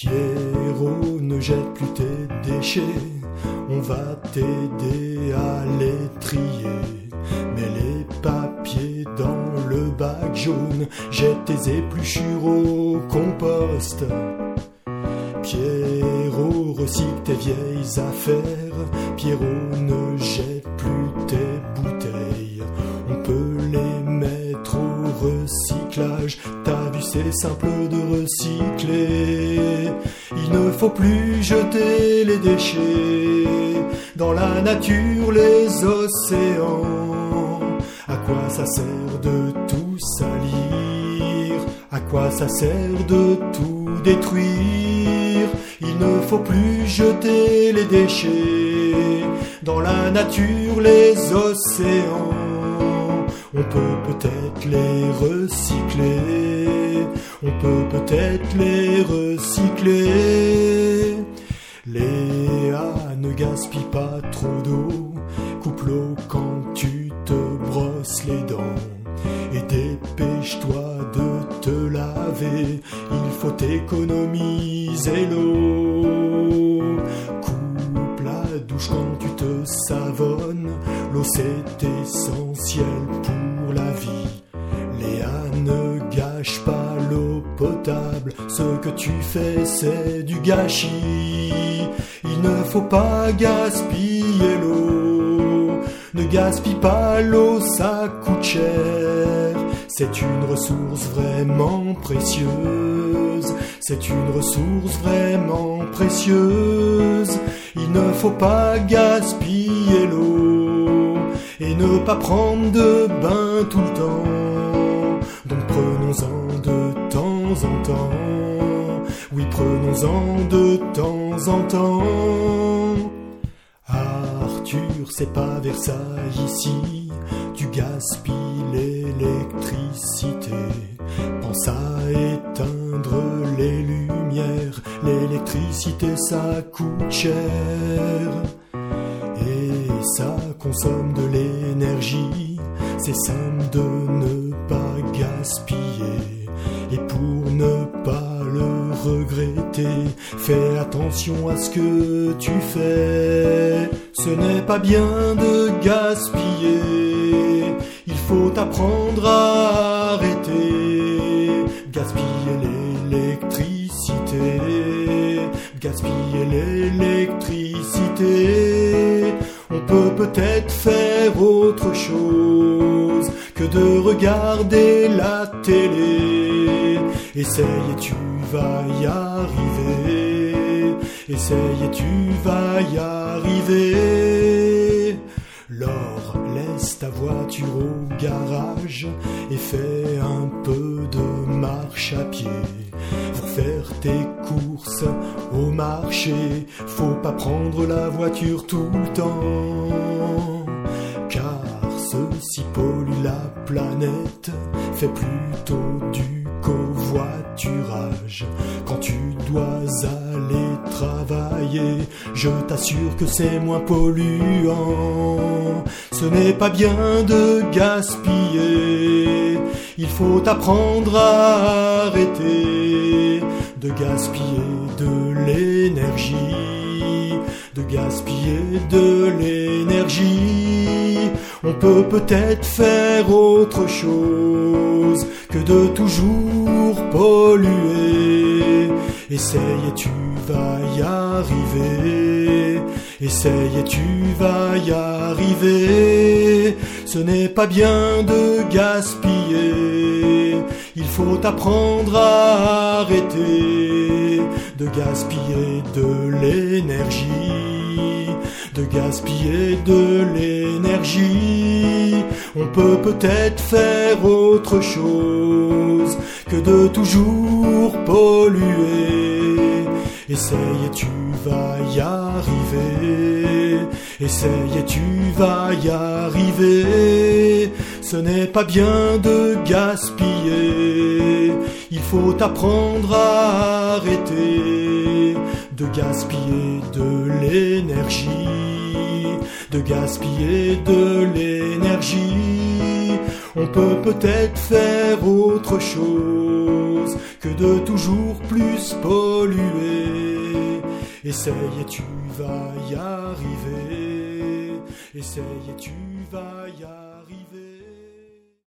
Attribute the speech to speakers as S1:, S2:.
S1: Pierrot, ne jette plus tes déchets, on va t'aider à les trier. Mets les papiers dans le bac jaune, jette tes épluchures au compost. Pierrot, recycle tes vieilles affaires, Pierrot, ne jette plus tes bouteilles. On peut les mettre au recyclage, t'as vu c'est simple de recycler. Il ne faut plus jeter les déchets dans la nature, les océans. À quoi ça sert de tout salir? À quoi ça sert de tout détruire? Il ne faut plus jeter les déchets dans la nature, les océans. On peut peut-être les recycler, on peut peut-être les recycler. Léa, ne gaspille pas trop d'eau, coupe l'eau quand tu te brosses les dents. Et dépêche-toi de te laver, il faut économiser l'eau. Coupe la douche quand tu te savonnes, l'eau c'est essentiel pour la vie. Léa, ne gâche pas l'eau potable, ce que tu fais c'est du gâchis. Il ne faut pas gaspiller l'eau, ne gaspille pas l'eau, ça coûte cher. C'est une ressource vraiment précieuse, c'est une ressource vraiment précieuse. Il ne faut pas gaspiller l'eau et ne pas prendre de bain tout le temps. Donc prenons-en de temps en temps, oui prenons-en de temps en temps. Arthur, c'est pas Versailles ici, tu gaspilles l'électricité. Pense à éteindre les lumières, l'électricité ça coûte cher. Et ça consomme de l'énergie, c'est simple de ne pas gaspiller. Et pour ne pas le regretter, fais attention à ce que tu fais. Ce n'est pas bien de gaspiller, il faut apprendre à arrêter. Gaspiller l'électricité, gaspiller l'électricité. On peut peut-être faire autre chose que de regarder la télé. Essaye et tu vas y arriver, essaye et tu vas y arriver. Laure, laisse ta voiture au garage et fais un peu de marche à pied. Pour faire tes courses au marché, faut pas prendre la voiture tout le temps, car ceci pollue la planète. Fais plutôt du covoiturage. Quand tu dois aller travailler, je t'assure que c'est moins polluant. Ce n'est pas bien de gaspiller, il faut apprendre à arrêter de gaspiller de l'énergie, de gaspiller de l'énergie. On peut peut-être faire autre chose que de toujours polluer. Essaye et tu vas y arriver, essaye et tu vas y arriver. Ce n'est pas bien de gaspiller, il faut apprendre à arrêter de gaspiller de l'énergie, de gaspiller de l'énergie. On peut peut-être faire autre chose que de toujours polluer. Essaye et tu vas y arriver, essaye et tu vas y arriver. Ce n'est pas bien de gaspiller, il faut apprendre à arrêter de gaspiller de l'énergie, de gaspiller de l'énergie. On peut peut-être faire autre chose que de toujours plus polluer. Essaye et tu vas y arriver. Essaye et tu vas y arriver.